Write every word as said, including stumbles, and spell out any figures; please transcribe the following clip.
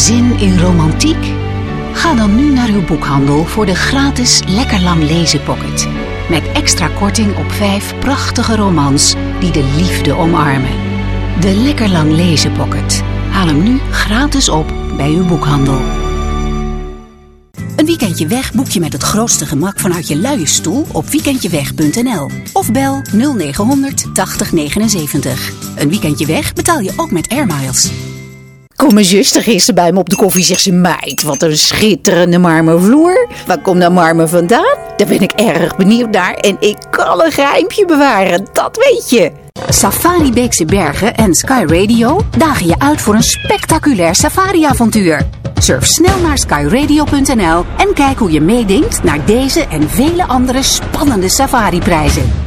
Zin in romantiek? Ga dan nu naar uw boekhandel voor de gratis Lekker Lang Lezen Pocket. Met extra korting op vijf prachtige romans die de liefde omarmen. De Lekker Lang Lezen Pocket. Haal hem nu gratis op bij uw boekhandel. Een weekendje weg boek je met het grootste gemak vanuit je luie stoel op weekendjeweg punt n l. Of bel nul negen honderd tachtig negenenzeventig. Een weekendje weg betaal je ook met Air Miles. Kom mijn zuster gisteren bij me op de koffie, zegt ze: meid, wat een schitterende marmervloer. Waar komt dat marmer vandaan? Daar ben ik erg benieuwd naar en ik kan een geheimpje bewaren, dat weet je. Safari Beekse Bergen en Sky Radio dagen je uit voor een spectaculair safari-avontuur. Surf snel naar sky radio punt n l en kijk hoe je meedenkt naar deze en vele andere spannende safari-prijzen.